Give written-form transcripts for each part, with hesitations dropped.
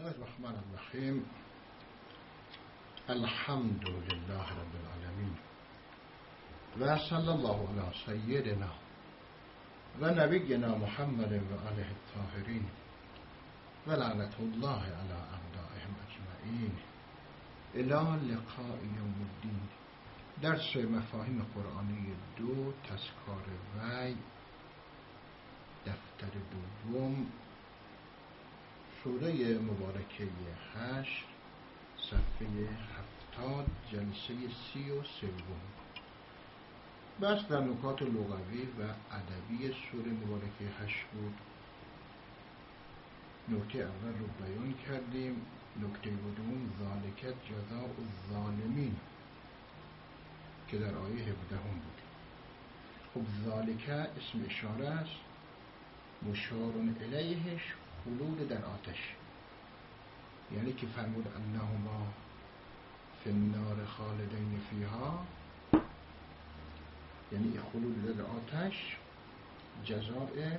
الله الرحمن الرحیم. الحمد لله رب العالمین و صلی الله علی سیدنا و نبینا محمد و آله الطاهرین و لعنت الله علی اعدائهم اجمعین الی لقاء یوم الدین. درس مفاهیم قرآنی 2 تذکار وحی، دفتر دوم، سوره مبارکه 8، صفحه 70، جلسه 33. بس در نکات لغوی و ادبی سوره مبارکه 8 بود. نکته اول رو بیان کردیم. نکته دوم ذالک جزاء الظالمین که در آیه 17 بود. خب ذالک اسم اشاره است، مشار الیهش خلود در آتش، یعنی که فرمود انهما فی النار خالدین فیها، یعنی خلود در آتش جزاء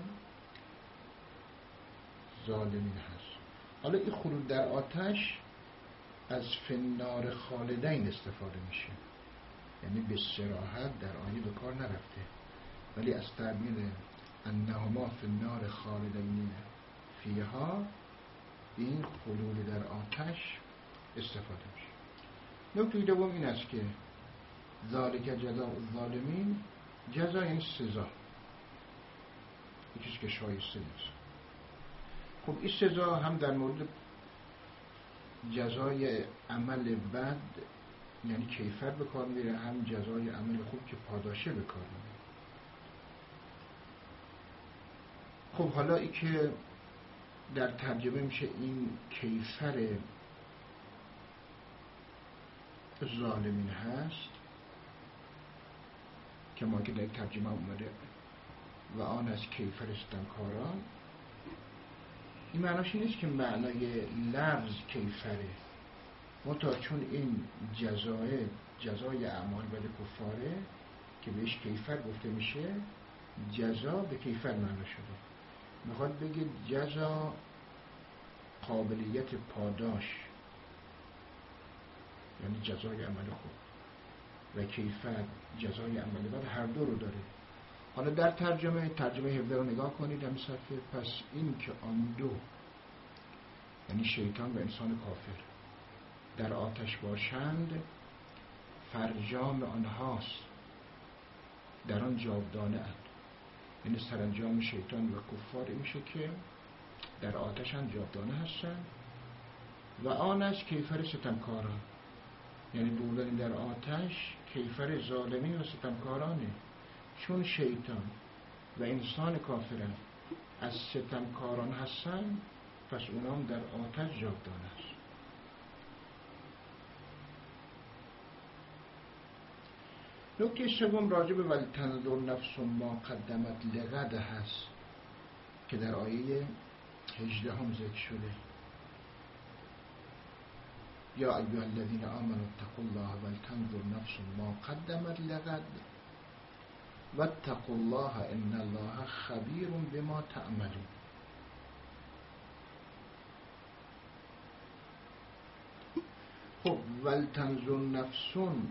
ظالمین هست. حالا این خلود در آتش از فی النار خالدین استفاده میشه، یعنی به صراحت در آیه به کار نرفته، ولی از تعبیر انهما فی النار خالدین فیها این خلود در آتش استفاده میشه. نکته دوم این است که ذالک جزاء الظالمین، جزا یعنی سزا، یکیش که شایسته نیست. خب این سزا هم در مورد جزای عمل بد یعنی کیفر به کار میره، هم جزای عمل خوب که پاداشه به کار میره. خب حالا ای که در ترجمه میشه این کیفر ظالمین هست که ما که در ترجمه اومده و آن از کیفر ستمکاران، این معناش این نیست که معنای لفظ کیفره، منتها چون این جزای اعمال بد کفاره که بهش کیفر گفته میشه، جزا به کیفر معنا شده. میخواد بگه جزا قابلیت پاداش، یعنی جزای عمل خوب، و کیفر جزای عمل بد، هر دو رو داره. حالا در ترجمه 17 رو نگاه کنید هم صفحه. پس این که آن دو، یعنی شیطان و انسان کافر، در آتش باشند، فرجام آنهاست، در آن جاودانه اند. یعنی سرانجام شیطان و کفار میشه که در آتش هم جاودانه هستند. و آن از کیفر ستمکاران، یعنی بودن در آتش کیفر ظالمین و ستمکارانه، چون شیطان و انسان کافرن از ستمکاران هستن، پس اونام در آتش جاودانه است. نکته سوم راجع به ولتنظر نفس ما قدمت لغد هست که در آیه 18 هم ذکر شده. یا ایها الذین آمنوا اتقوا الله ولتنظر نفس ما قدمت لغد واتقوا الله ان الله خبیر بما تعملون. خب ولتنظر نفسون،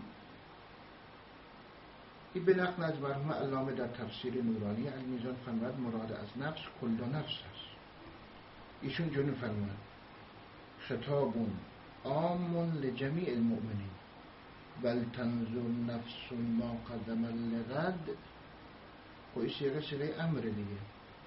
این به نقل از مرحوم علامه در تفسیر نورانی المیزان فرمود مراد از نفس کل نفس است. ایشون جون فرمود خطاب عام لجمیع المؤمنین ولتنظر نفس ما قدمت لغد. خب این صیغه امر دیگه.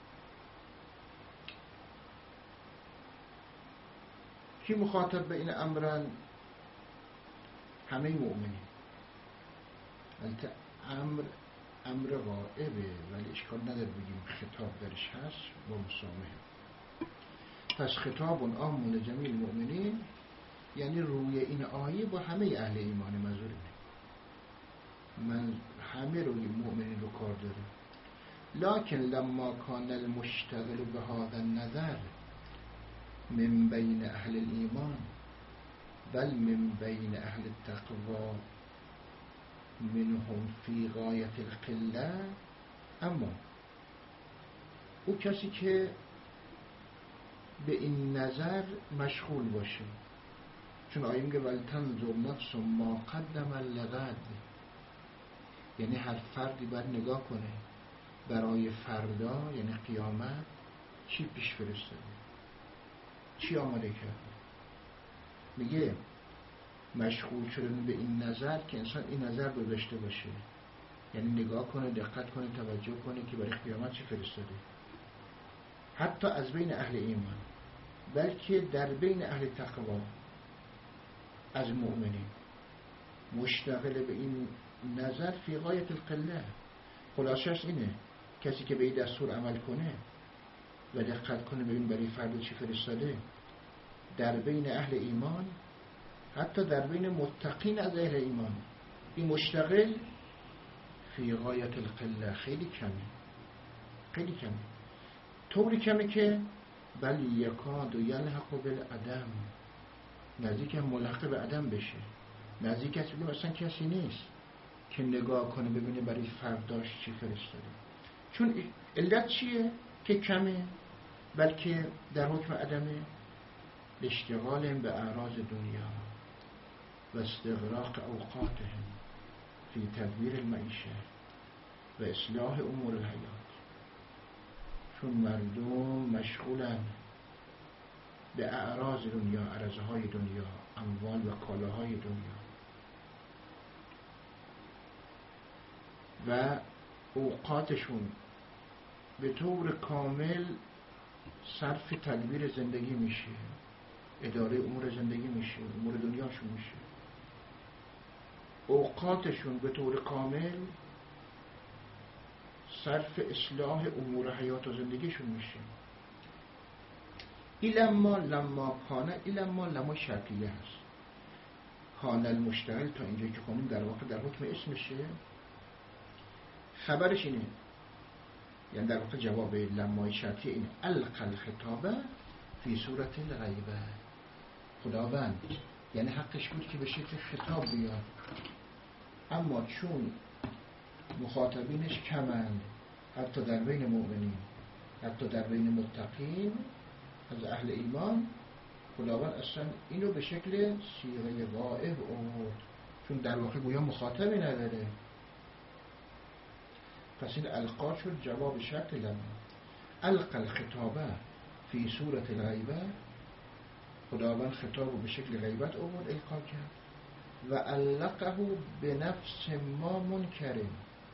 کی مخاطب به این امرن؟ همه مؤمنین. البته امر غائبه، ولی اشکال نداره بگیم خطاب درش هست با مسامحه. پس خطاب عام لجمیع المؤمنین، یعنی روی این آیه با همه اهل ایمان منظور من همه روی مؤمنین رو کار داره. لکن لما کان المشتغل به هذا النظر من بین اهل الایمان بل من بین اهل التقوا منهم فی غایت القله، اما او کسی که به این نظر مشغول باشه. چون آیه میگه ولتنظر نفس ما قدم لغد، یعنی هر فردی باید نگاه کنه برای فردا، یعنی قیامت، چی پیش فرستاده، چی آماده کرده. میگه مشغول شدن به این نظر که انسان این نظر رو داشته باشه، یعنی نگاه کنه، دقت کنه، توجه کنه که برای قیامت چی فرستاده. حتی از بین اهل ایمان، بلکه در بین اهل تقوا از مؤمنین مشتغل به این نظر فی غایت القله. خلاصش اینه کسی که به این دستور عمل کنه و دقت کنه ببین برای فردا چی فرستاده، در بین اهل ایمان، حتی در بین متقین از اهل ایمان، این مشتغل فی غایت القله، خیلی کمه، خیلی کمه. طوری کمه که بل یکاد یلحق بالعدم، نزدیک ملحق به عدم بشه. نزدیک کسی بگیم اصلا کسی نیست که نگاه کنه ببینه برای فرداش چی فرستاده. چون علت چیه که کمه؟ بلکه در حکم عدمه، اشتغال به اعراض دنیا و استغراق اوقاتهم فی تدبیر المعیشه و اصلاح امور الحیات. چون مردم مشغولن به اعراض دنیا، عرضهای دنیا، اموال و کالاهای دنیا و اوقاتشون به طور کامل صرف تدبیر زندگی میشه، اداره امور زندگی میشه، امور دنیاشون میشه. اوقاتشون به طور کامل صرف اصلاح امور حیات و زندگیشون میشه. ایلما لما کانه، ایلما لما شرطیه هست. کانه المشتغل تا اینجا که خونیم در واقع در حکم اسمشه، خبرش اینه، یعنی در واقع جواب لمای شرطیه اینه، القى الخطابه فی صورت الغیبه. خداوند یعنی حقش بود که به شکل خطاب بیاد، اما چون مخاطبینش کمند، حتی در بین مؤمنین، حتی در بین متقین از اهل ایمان، خداوند اصلا اینو به شکل صیغه غائب آورد، چون در واقع گویا مخاطبی نداره. پس این القا شد جواب شرط لما. القى الخطابه فی صورت الغیبه، خداوند خطاب رو به شکل غیبت آورد، القا کرد. و علقه به نفس ما منکرین،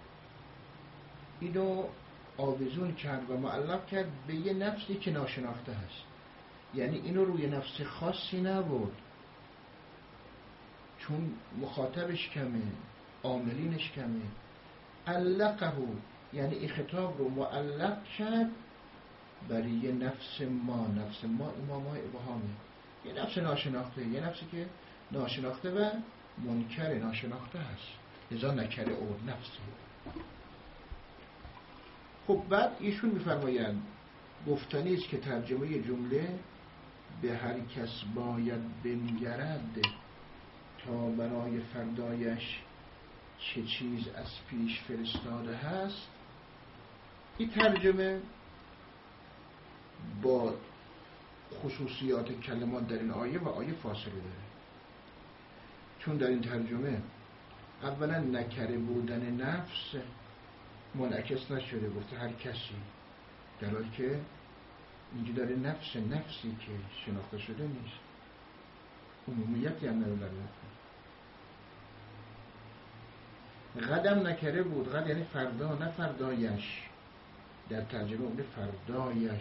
اینو آویزون کرد و معلق کرد به یه نفسی که ناشناخته هست. یعنی اینو روی نفس خاصی نبود، چون مخاطبش کمه، عاملینش کمه. علقه یعنی این خطاب رو معلق کرد برای یه نفس ما. نفس ما امامای ابهامه، یه نفس ناشناخته، یه نفسی که ناشناخته و منکر ناشناخته هست، لذا نکره او نفسی. خب بعد ایشون میفرمایند گفتنی است که ترجمه جمله به هر کس باید بنگرد تا برای فردایش چه چیز از پیش فرستاده هست. این ترجمه با خصوصیات کلمات در این آیه و آیه فاصله داره، چون در این ترجمه اولا نکره بودن نفس منعکس نشده، گفته هر کسی، در حالی که اینجا داره نفسی که شناخته شده نیست، عمومیتی هم نداره. غدم نکره بود، غد یعنی فردا، نه فردایش. در ترجمه اونه فردایش.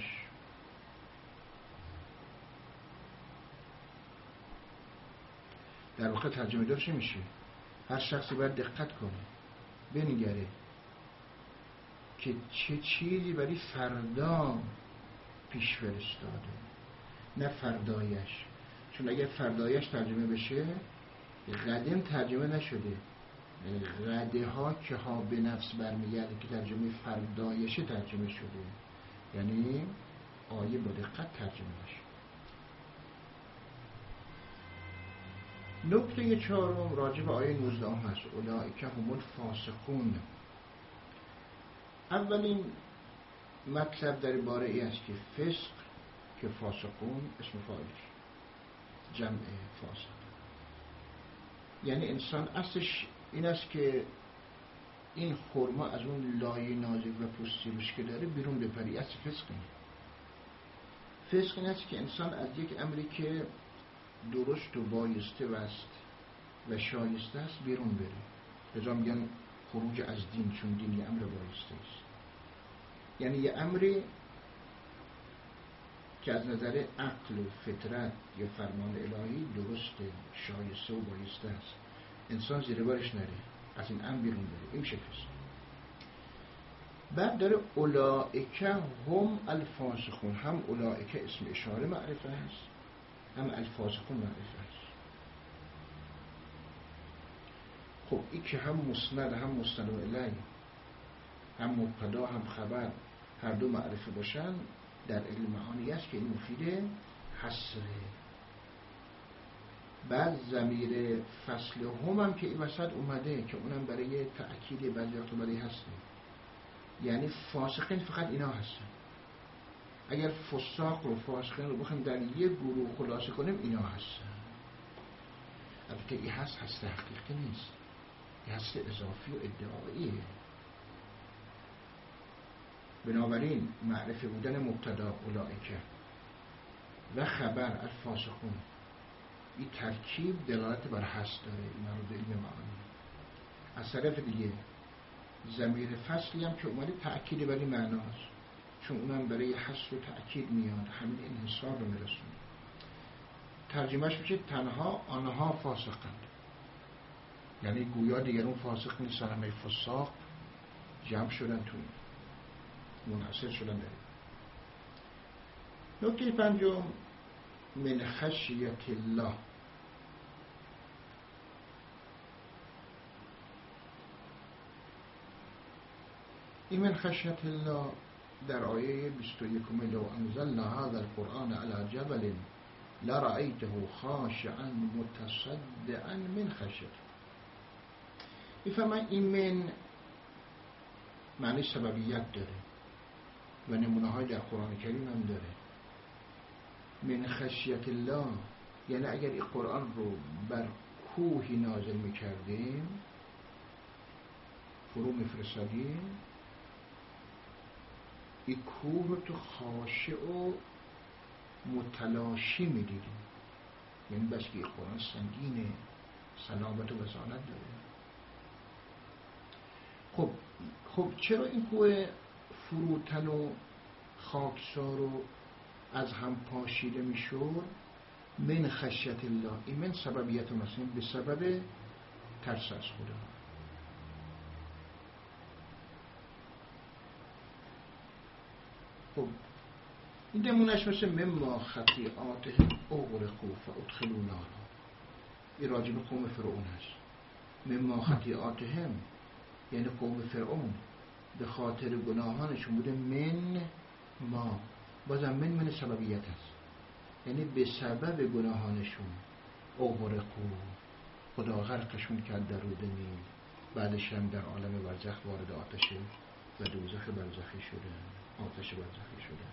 در واقع ترجمه دار چی میشه؟ هر شخصی باید دقت کنه، بنگره که چه چیزی برای فردا پیش فرستاده، نه فردایش. چون اگر فردایش ترجمه بشه، غدم ترجمه نشده، غده ها که ها به نفس برمیگرده که ترجمه فردایشه ترجمه شده، یعنی آیه با دقت ترجمه نشده. نکته چهارم راجع به آیه 19 هست، اولئک هم الفاسقون. اولین مطلب در باره ای است که فسق که فاسقون اسم فاعلش جمع فاسق. یعنی انسان اصلش این است که این خرما از اون لایه نازک و پوستی روش که داره بیرون بپری. اصل فسق اینه. فسق این است که انسان از یک امری که درست و بایسته و شایسته است بیرون بره. لذا میگن خروج از دین، چون دین یه امر بایسته است. یعنی یه امری که از نظر عقل و فطرت یا فرمان الهی درسته، شایسته و بایسته است، انسان زیر بارش نره، از این امر بیرون بره. این میشه فسق. بعد داره اولئک هم الفاسقون. هم اولئک اسم اشاره معرفه هست، هم الفاسقون معرفه هست. خب این که هم مسند هم مستند الیه، هم مبتدا هم خبر، هر دو معرفه باشن، در علم معانی است که این مفید حصره. بعد ضمیر فصل هم که این وسط اومده که اونم برای تأکید بعضی وقت برای هسته. یعنی فاسقین فقط اینا هستن. اگر فساق و فاسقین رو بخوایم در یک گروه خلاصه کنیم اینا هستن. البته این هست حقیقی نیست، این هست اضافی و ادعاییه. بنابراین معرفه بودن مبتدا اولئک و خبر الفاسقون، این ترکیب دلالت بر هست داره. این رو به علم معانی. از طرف دیگه ضمیر فصلی هم که اومده تأکید بر این معناست، چون اونم برای حس و تأکید میاد، همین انحصار رو میرسونه. ترجمهش میشه تنها آنها فاسقند. یعنی گویا دیگرون فاسق نیستن، همه فساق جمع شدن توی منحصر شدن داریم. نکته پنجم من خشیت الله. این من خشیت الله در آیه 21 لو انزلنا هذا القرآن على جبل لرأيته خاشعا متصدعا من خشیت. میفهمن این من معنی سببیت داره و نمونه های در قرآن کریم هم داره. من خشیت الله یعنی اگر این قرآن رو بر کوهی نازل میکردیم، فرو میفرستادیم، این کوه رو تو خاشع و متلاشی میدیدیم. یعنی بس که این قرآن سنگینه، صلابت و وزانت داره. خب چرا این کوه فروتن و خاکسار و از هم پاشیده میشد؟ من خشیت الله. این من سببیت مثلا به سبب ترس از خدا. خب این نمونهش مثل مما خطیئاتهم اغرقوا فادخلوا نارا. این راجب قوم فرعون هست. مما خطیئاتهم یعنی قوم فرعون به خاطر گناهانشون بوده. من ما بازم من سببیت هست، یعنی به سبب گناهانشون اغرقوا خدا غرقشون کرد در رود نیل. بعدش هم در عالم برزخ وارد آتش و دوزخ برزخی شدن، آتش برزخی شدن.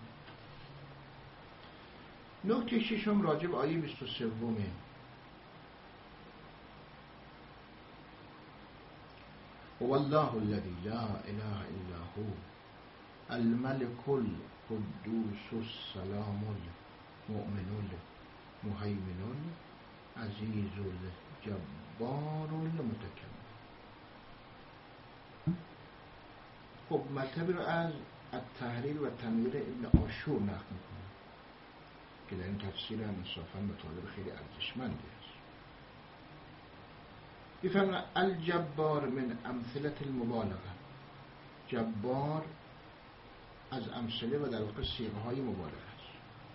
نکته ششم راجب آیه 23 والله الذي لا اله الا هو الملك القدوس السلام المؤمن المهيمن العزيز الجبار المتکبر. خب مطلبی رو از التحریر و تنویر ابن عاشور نقل میکنم که در این تفسیر هم انصافا مطالب خیلی ارزشمندی است. بفرمایند الجبار من امثله المبالغه. جبار از امثله و در واقع صیغه های مبالغه است.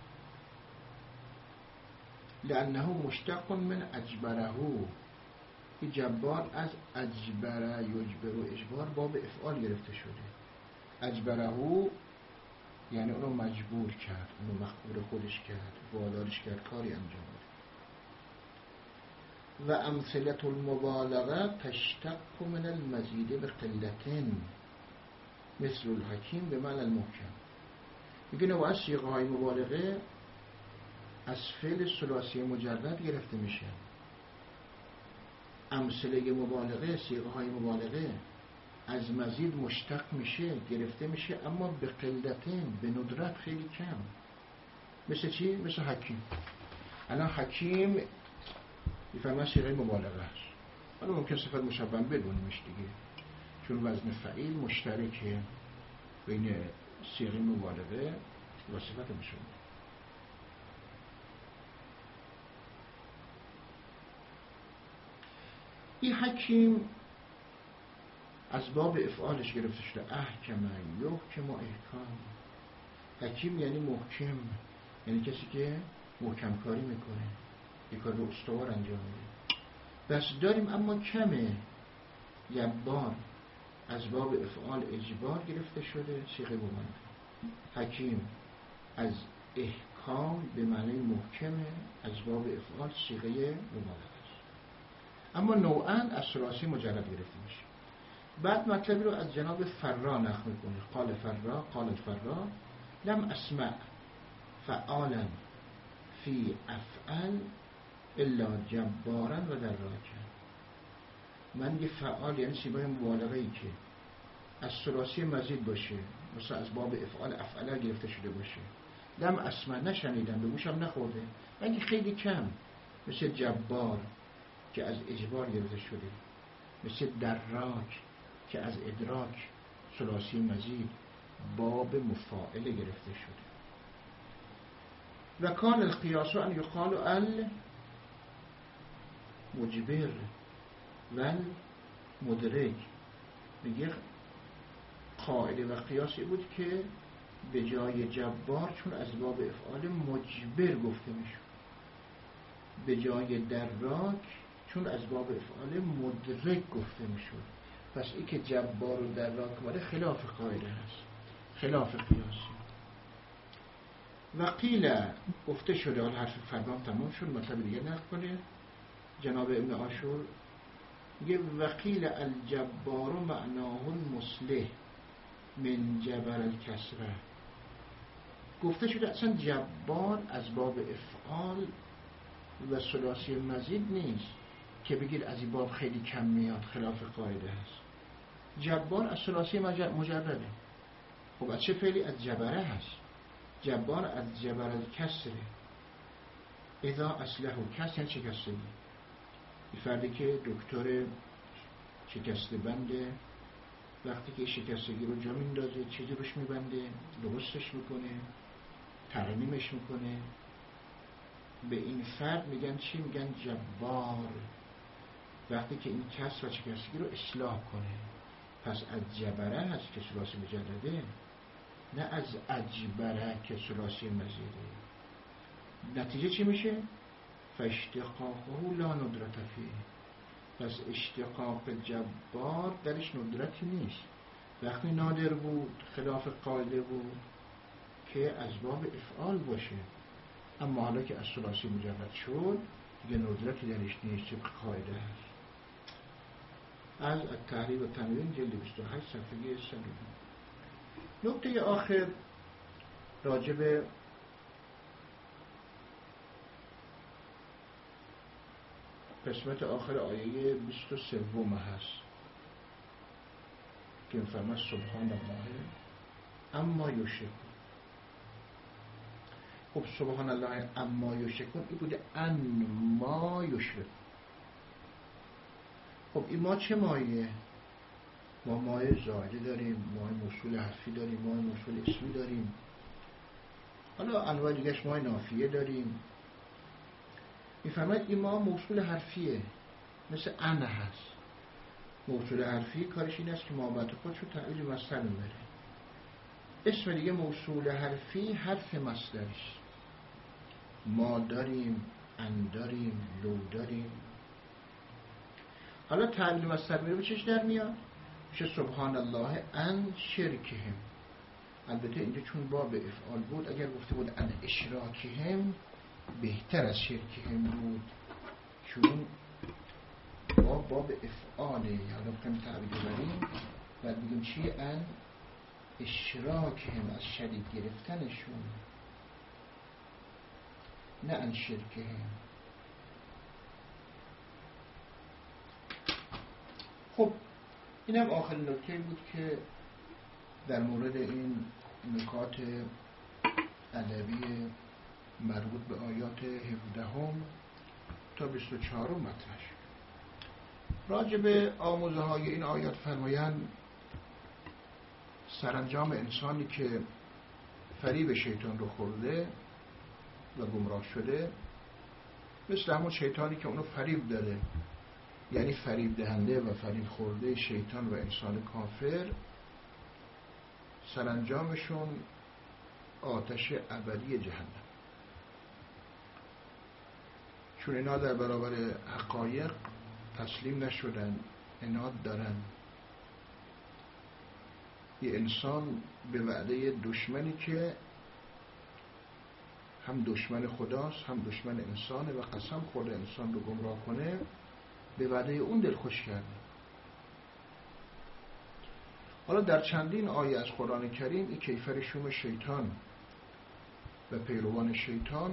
لانه مشتق من اجبره. این جبار از اجبره یجبر و اجبار باب افعال گرفته شده. اجبره یعنی اونو مجبور کرد، اونو مخبور خودش کرد، وادارش کرد کاری انجام بده. و امثله المبالغه تشتق من المزید بقلتن مثل الحکیم به معنی المحکم. میگه و از صیغه های مبالغه از فعل ثلاثی مجرد گرفته میشه. امثله مبالغه، صیغه های مبالغه از مزید مشتق میشه، گرفته میشه، اما به قلتین، به ندرت، خیلی کم. مثل چی؟ مثل حکیم. الان حکیم میفرمان صیغه مبالغه است. حالا ممکن صفت مشبه بدونیمش دیگه، چون وزن فعیل مشترکه بین صیغه مبالغه و صفت مشبه. این حکیم از باب افعالش گرفته شده. احکم یحکم و احکام. حکیم یعنی محکم، یعنی کسی که محکم کاری میکنه، یک کار رو استوار انجام میده. بس داریم اما کمه. جبار از باب افعال اجبار گرفته شده، صیغه مبالغه. حکیم از احکام به معنی محکمه، از باب افعال صیغه مبالغه است. اما نوعاً از ثلاثی مجرد گرفته میشه. بعد مطلبی رو از جناب فرا نقل میکنه. قال فرا لم اسمع فعالا فی افعل الا جبارا و دراجا. من یه فعال یعنی صیغه مبالغه‌ای که از ثلاثی مزید باشه، مثلا از باب افعال افعله گرفته شده باشه، لم اسمع نشنیدم، به گوشم نخورده، مگه خیلی کم. مثل جبار که از اجبار گرفته شده، مثل دراک که از ادراک ثلاثی مزید باب مفاعل گرفته شده. و کان القیاس ان یقال المجبر و المدرک. میگه قاعده و قیاسی بود که به جای جبار چون از باب افعال مجبر گفته میشود، به جای دراک چون از باب افعال مدرک گفته میشود. پس این که جبار و دراک ماده خلاف قاعده هست، خلاف قیاسی. و قیل گفته شده، حال حرف فرمان تمام شد، مطلب دیگه نقل کنه. جناب ابن عاشور میگه وقیل الجبار معناه المصلح من جبر الکسره. گفته شده اصلا جبار از باب افعال و ثلاثی مزید نیست که بگید از این باب خیلی کم میاد، خلاف قاعده هست. جبار از ثلاثی مجرده. خب از چه فعلی؟ از جبره هست. جبار از جبر الکسره. اذا اصله کس یعنی شکستگی. این فردی که دکتر شکسته بنده، وقتی که شکستگی رو جا میندازه، چیزی روش میبنده، درستش میکنه، ترمیمش میکنه، به این فرد میگن چی؟ میگن جبار. وقتی که این کسر و شکستگی رو اصلاح کنه. پس از جبره هست که ثلاثی مجرده، نه از اجبره که ثلاثی مزیده. نتیجه چی میشه؟ فاشتقاقه لا ندرت فیه. پس اشتقاق جبار درش ندرتی نیست. وقتی نادر بود، خلاف قاعده بود که از باب افعال باشه، اما حالا که از ثلاثی مجرد شد دیگه ندرتی درش نیست، طبق قاعده هست. از التحریر و تنوین جلد 28 صفحه 102. نکته آخر راجب قسمت آخر آیه 23 هست که می‌فرماید سبحان الله اما یشرکون. خب سبحان الله اما یشرکون این بوده ان ما یشرکون. خب این ما چه مایه؟ ما مایه زائده داریم، مایه موصول حرفی داریم، مایه موصول اسمی داریم، حالا انواع دیگهش مایه نافیه داریم. میفرماید این ما موصول حرفیه، مثل ان هست. موصول حرفی کارش این است که مابعد خودش رو تعبیر مصدر میبره. اسم دیگه موصول حرفی حرف مصدرش. ما داریم، ان داریم، لو داریم. حالا تعبیر مصدر میره به چش در میاد؟ میشه سبحان الله ان شرکهم. البته اینجا چون باب افعال بود، اگر گفته بود ان اشراکهم بهتر از شرکهم بود، چون باب افعاله. حالا بخوایم تعبیر ببریم بعد بگیم چی؟ ان اشراکهم، از شریک گرفتنشون. نه عن شرکهم. خب اینم آخرین نکته بود که در مورد این نکات ادبی مربوط به آیات 17 تا 24 مطرح شد. راجع به آموزه های این آیات فرمایند سرانجام انسانی که فریب شیطان رو خورده و گمراه شده مثل همون شیطانی که اونو فریب داره، یعنی فریب دهنده و فریب خورده شیطان و انسان کافر، سرانجامشون آتش ابدی جهنم. چون اینا در برابر حقایق تسلیم نشدن، عناد دارن. یه انسان به وعده دشمنی که هم دشمن خداست هم دشمن انسانه و قسم خورده انسان رو گمراه کنه، به وعده اون دلخوش کرده. حالا در چندین آیه از قرآن کریم این کیفر شوم شیطان و پیروان شیطان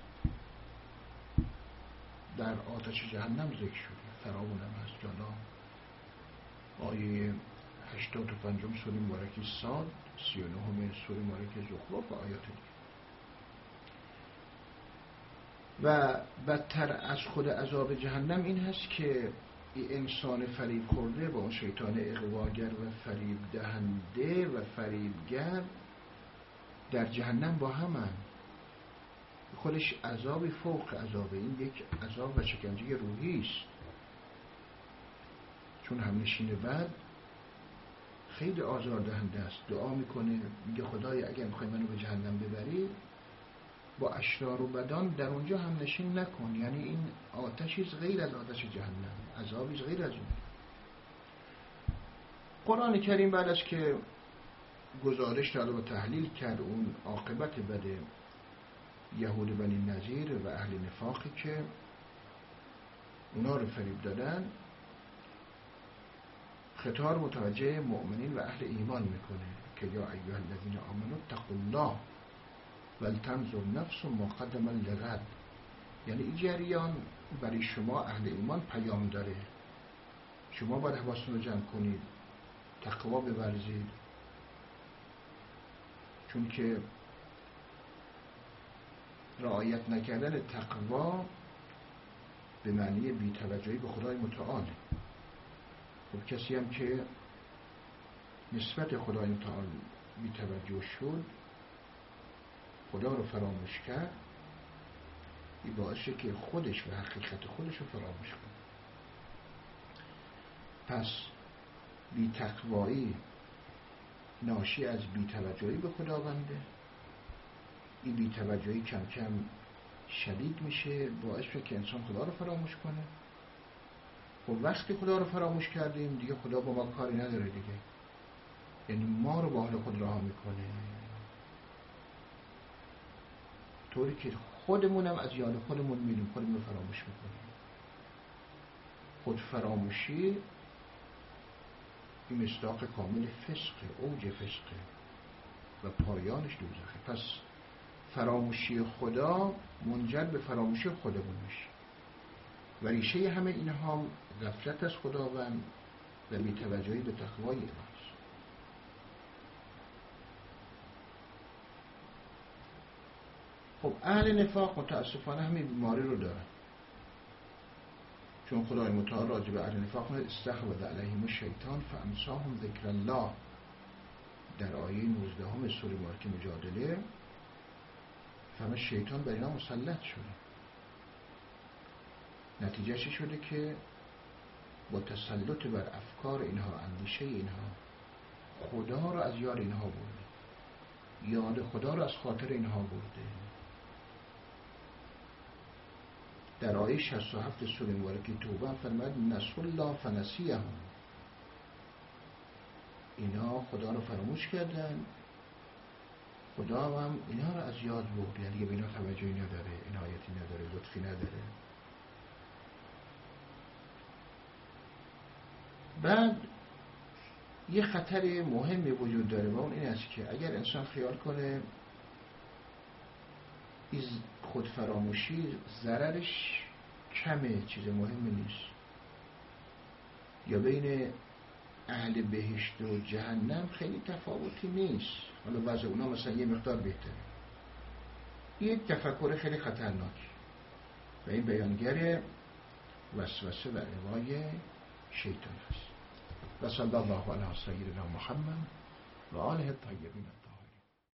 در آتش جهنم ذکر شده. فراوانم هست جانا. آیه 85 سوره مبارکه صاد، 39 سوره مبارکه زخرف و آیات دیگه. و بدتر از خود عذاب جهنم این هست که این انسان فریب خورده با اون شیطان اغواگر و فریب دهنده و فریبگر در جهنم با همن. خودش عذابی فوق عذابه. این یک عذاب و شکنجه روحی است. چون همنشین بد خیلی آزاردهنده است. دعا میکنه میگه خدای اگر میخوای منو به جهنم ببری با اشرار و بدان در اونجا همنشین نکن. یعنی این آتشیست غیر از آتش جهنم، عذابیست غیر از اون. قرآن کریم بعد از که گزارش داد و تحلیل کرد اون عاقبت بد یهود بنی نظیر و اهل نفاقی که اونا رو فریب دادن، خطاب متوجه مؤمنین و اهل ایمان میکنه که یا ایها الذین آمنوا اتقوا الله ولتنظر نفس ما قدمت لغد. یعنی این جریان برای شما اهل ایمان پیام داره. شما باید حواستون رو جمع کنید، تقوا بورزید. چون که رعایت نکردن تقوا به معنی بی‌توجهی به خدای متعال. خب کسی هم که نسبت خدای متعال بی‌توجه شد، خدا رو فراموش کرد، این باعثه که خودش و حقیقت خودش رو فراموش کنه. پس بی‌تقوایی ناشی از بی‌توجهی به خداونده. این بی‌توجهی کم کم شدید میشه، باعث میشه که انسان خدا رو فراموش کنه. و وقتی خدا رو فراموش کردیم دیگه خدا با ما کاری نداره دیگه. یعنی ما رو با حال خود رها میکنه، طوری که خودمونم از یاد خودمون میریم، خودمون رو فراموش میکنیم. خود فراموشی این مصداق کامل فسقه، اوج فسقه و پایانش دوزخه. پس فراموشی خدا منجر به فراموشی خودمون میشه و ریشه همه اینها غفلت از خداوند و بی‌توجهی به تقوای الهی. خب اهل نفاق متاسفانه همین بیماری رو دارن. چون خدای متعال راجع به اهل نفاق استحوذ علیهم الشیطان فانساهم ذکر الله در آیه 19 سوره مبارکه مجادله فهم شیطان بر اینا مسلط شده. نتیجه چی شده که با تسلط بر افکار اینها، اندیشه اینها، خدا رو از یاد اینها برده، یاد خدا رو از خاطر اینها برده. در آیه 67 سوره مبارکه توبه فرمود نسوا الله فنسیهم. اینا خدا رو فراموش کردن، خدا هم اینا رو از یاد برد. یعنی دیگه به اینا توجهی نداره، عنایتی نداره، لطفی نداره. بعد یه خطر مهمی وجود داره و اون این است که اگر انسان خیال کنه خودفراموشی ضررش کمه، چیز مهمی نیست. یا بین اهل بهشت و جهنم خیلی تفاوتی نیست، حالا وضع اونا مثلا یه مقدار بهتره. یک تفکر خیلی خطرناک و این بیانگر وسوسه و اغوای شیطان است. و صلی الله علی سیدنا محمد و آله الطیبین.